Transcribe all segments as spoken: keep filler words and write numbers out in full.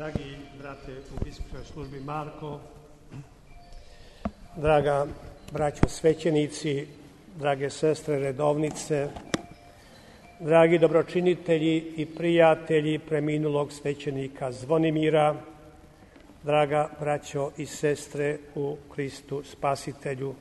Dragi brate u biskupskoj službi Marko, draga braćo svećenici, drage sestre redovnice, dragi dobročinitelji i prijatelji preminulog svećenika Zvonimira, draga braćo i sestre u Kristu Spasitelju.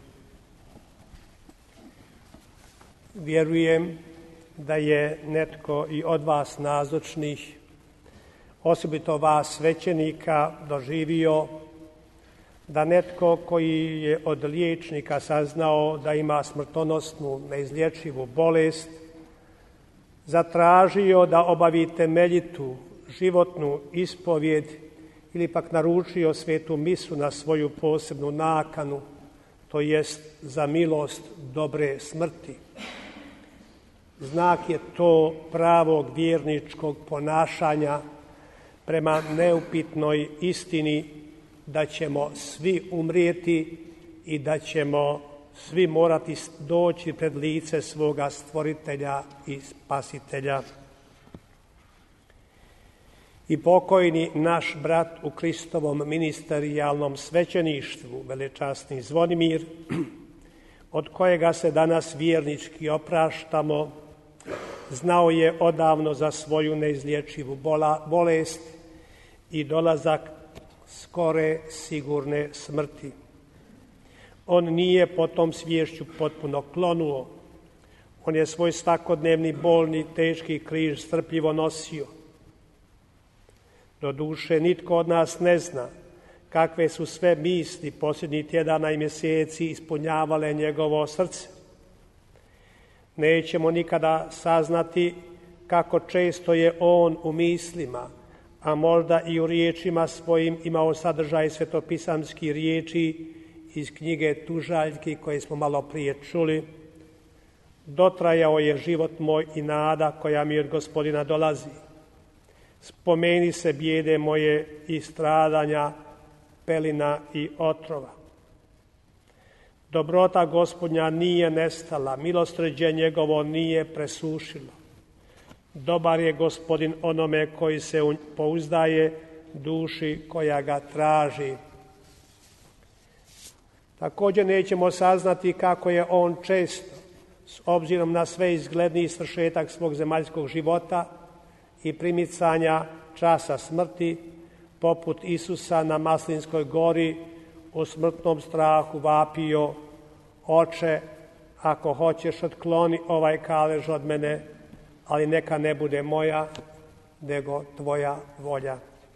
Vjerujem da je netko i od vas nazočnih, osobito vas svećenika, doživio da netko koji je od liječnika saznao da ima smrtonosnu, neizlječivu bolest, zatražio da obavi temeljitu, životnu ispovjed ili pak naručio svetu misu na svoju posebnu nakanu, to jest za milost dobre smrti. Znak je to pravog vjerničkog ponašanja prema neupitnoj istini da ćemo svi umrijeti i da ćemo svi morati doći pred lice svoga stvoritelja i spasitelja. I pokojni naš brat u Kristovom ministerijalnom svećeništvu, velečasni Zvonimir, od kojega se danas vjernički opraštamo, znao je odavno za svoju neizlječivu bolest i dolazak skore sigurne smrti. On nije po tom sviješću potpuno klonuo. On je svoj svakodnevni bolni teški križ strpljivo nosio. Doduše, nitko od nas ne zna kakve su sve misli posljednjih tjedana i mjeseci ispunjavale njegovo srce. Nećemo nikada saznati kako često je on u mislima, a možda i u riječima svojim imao sadržaj svetopisamskih riječi iz knjige Tužaljki koje smo malo prije čuli. Dotrajao je život moj i nada koja mi od Gospodina dolazi. Spomeni se bijede moje i stradanja, pelina i otrova. Dobrota Gospodnja nije nestala, milosrđe njegovo nije presušilo. Dobar je Gospodin onome koji se pouzdaje, duši koja ga traži. Također nećemo saznati kako je on često, s obzirom na sve izgledniji svršetak svog zemaljskog života i primicanja časa smrti, poput Isusa na Maslinskoj gori, u smrtnom strahu vapio: Oče, ako hoćeš, otkloni ovaj kalež od mene, ali neka ne bude moja, nego tvoja volja.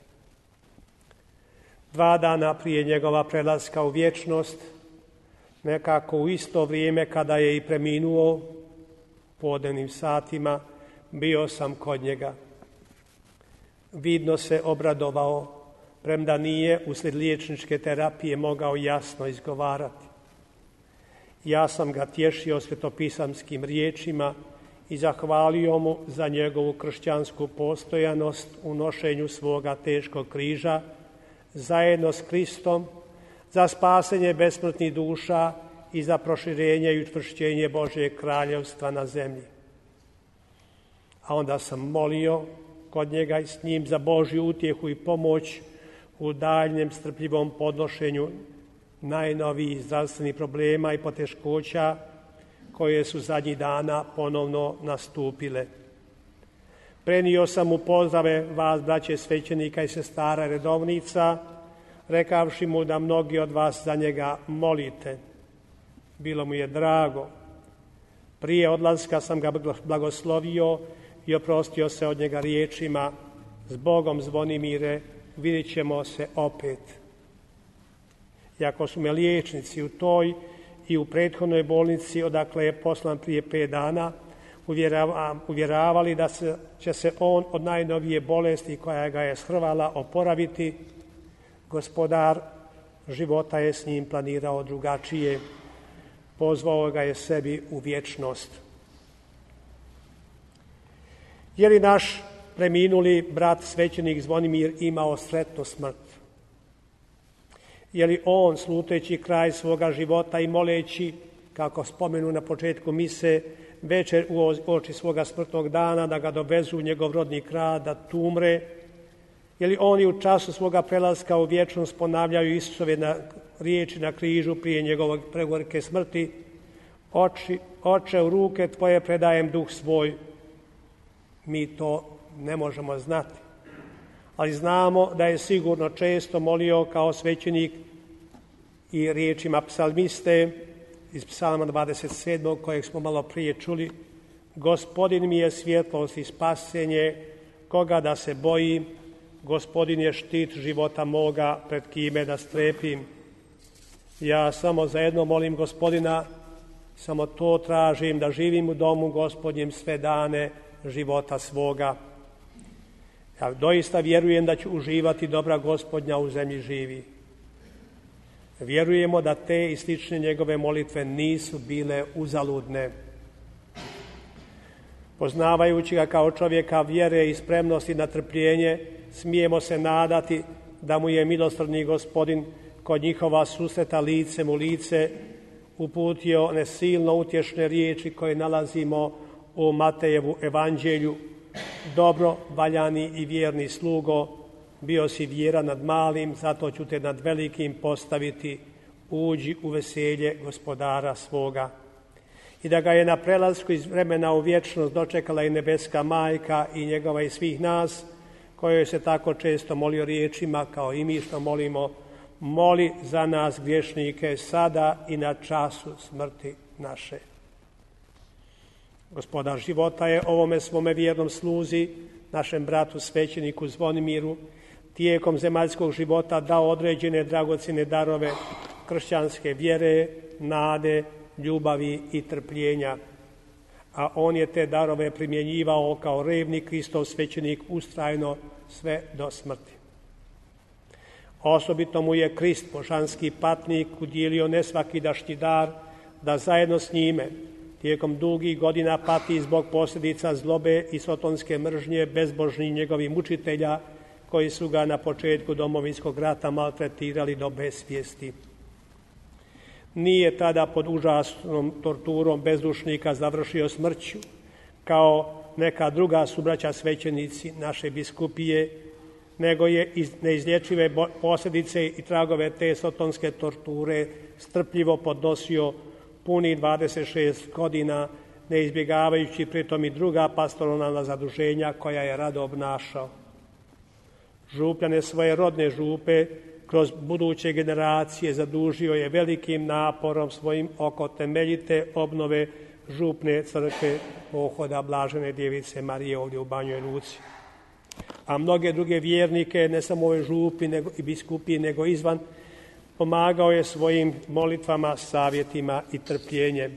Dva dana prije njegova prelaska u vječnost, nekako u isto vrijeme kada je i preminuo, podnevnim satima, bio sam kod njega. Vidno se obradovao, premda nije uslijed liječničke terapije mogao jasno izgovarati. Ja sam ga tješio svetopisamskim riječima i zahvalio mu za njegovu kršćansku postojanost u nošenju svoga teškog križa, zajedno s Kristom, za spasenje besmrtnih duša i za proširenje i učvršćenje Božjeg kraljevstva na zemlji. A onda sam molio kod njega i s njim za Božju utjehu i pomoć u daljnjem strpljivom podnošenju najnovijih zdravstvenih problema i poteškoća koje su zadnjih dana ponovno nastupile. Prenio sam mu pozdrave vas, braće svećenika i sestara redovnica, rekavši mu da mnogi od vas za njega molite. Bilo mu je drago. Prije odlaska sam ga blagoslovio i oprostio se od njega riječima: S Bogom, Zvonimire, vidjet ćemo se opet. Iako su me liječnici u toj i u prethodnoj bolnici, odakle je poslan prije pet dana, uvjeravali da se, će se on od najnovije bolesti koja ga je shrvala oporaviti, Gospodar života je s njim planirao drugačije. Pozvao ga je sebi u vječnost. Je li naš preminuli brat svećenik Zvonimir imao sretnu smrt? Je li on, sluteći kraj svoga života i moleći, kako spomenu na početku mise, večer u oči svoga smrtnog dana da ga dovezu u njegov rodni kraj, da tu umre, Je li oni u času svoga prelaska u vječnost ponavljaju Isusove na, riječi na križu prije njegovog pregorke smrti: Oči, Oče, u ruke Tvoje predajem duh svoj. Mi to ne možemo znati, ali znamo da je sigurno često molio kao svećenik i riječima psalmiste iz psalma dvadeset sedmog kojeg smo malo prije čuli: Gospodin mi je svjetlost i spasenje, koga da se bojim, Gospodin je štit života moga, pred kime da strepim. Ja samo zajedno molim Gospodina, samo to tražim, da živim u domu Gospodnjem sve dane života svoga. Ja doista vjerujem da ću uživati dobra Gospodnja u zemlji živi. Vjerujemo da te i slične njegove molitve nisu bile uzaludne. Poznavajući ga kao čovjeka vjere i spremnosti na trpljenje, smijemo se nadati da mu je milosrdni Gospodin kod njihova susreta licem u lice uputio one silno utješne riječi koje nalazimo u Matejevu evanđelju: Dobro, valjani i vjerni slugo, bio si vjeran nad malim, zato ću te nad velikim postaviti, uđi u veselje gospodara svoga. I da ga je na prelasku iz vremena u vječnost dočekala i nebeska majka i njegova i svih nas, kojoj se tako često molio riječima kao i mi što molimo: moli za nas griješnike sada i na času smrti naše. Gospodar života je ovome svome vjernom sluzi, našem bratu svećeniku Zvonimiru, tijekom zemaljskog života dao određene dragocjene darove kršćanske vjere, nade, ljubavi i trpljenja, a on je te darove primjenjivao kao revni Kristov svećenik ustrajno sve do smrti. Osobito mu je Krist, božanski patnik, udjelio nesvakidašnji dar da zajedno s njime tijekom dugih godina pati zbog posljedica zlobe i sotonske mržnje bezbožnih njegovih mučitelja, koji su ga na početku Domovinskog rata maltretirali do besvijesti. Nije tada pod užasnom torturom bezdušnika završio smrću, kao neka druga subraća svećenici naše biskupije, nego je iz neizlječive posljedice i tragove te sotonske torture strpljivo podnosio punih dvadeset šest godina, ne izbjegavajući pritom i druga pastoralna zaduženja koja je rado obnašao. Župljane svoje rodne župe kroz buduće generacije zadužio je velikim naporom svojim oko temeljite obnove župne crkve pohoda Blažene djevice Marije ovdje u Banjoj Luci. A mnoge druge vjernike, ne samo u ovoj župi nego i biskupiji, nego izvan, pomagao je svojim molitvama, savjetima i trpljenjem.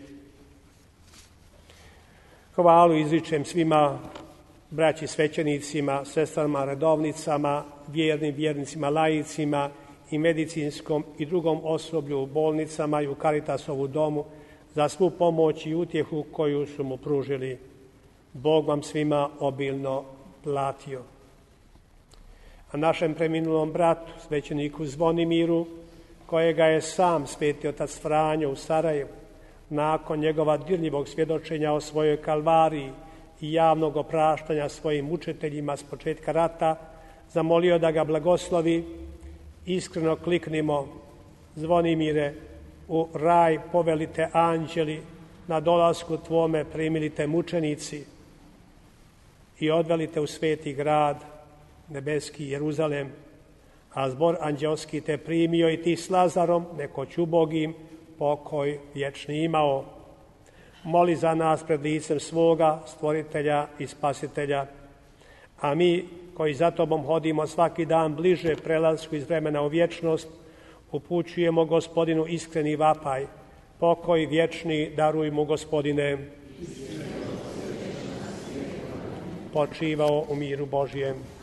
Hvalu izričem svima braći svećenicima, sestrama, redovnicama, vjernim vjernicima, laicima i medicinskom i drugom osoblju u bolnicama i u Caritasovu domu za svu pomoć i utjehu koju su mu pružili. Bog vam svima obilno platio. A našem preminulom bratu, svećeniku Zvonimiru, kojega je sam sveti otac Franjo u Sarajevu, nakon njegova dirljivog svjedočenja o svojoj kalvariji i javnog opraštanja svojim mučiteljima s početka rata, zamolio da ga blagoslovi, iskreno kliknimo: Zvonimire, u raj povelite anđeli, na dolasku tvome primilite mučenici i odvelite u sveti grad, nebeski Jeruzalem, a zbor anđelski te primio i ti s Lazarom, nekoć ubogim, pokoj vječni imao. Moli za nas pred licem svoga, stvoritelja i spasitelja, a mi koji za tobom hodimo svaki dan bliže prelasku iz vremena u vječnost, upućujemo Gospodinu iskreni vapaj: pokoj vječni daruj mu, Gospodine. Počivao u miru Božjem.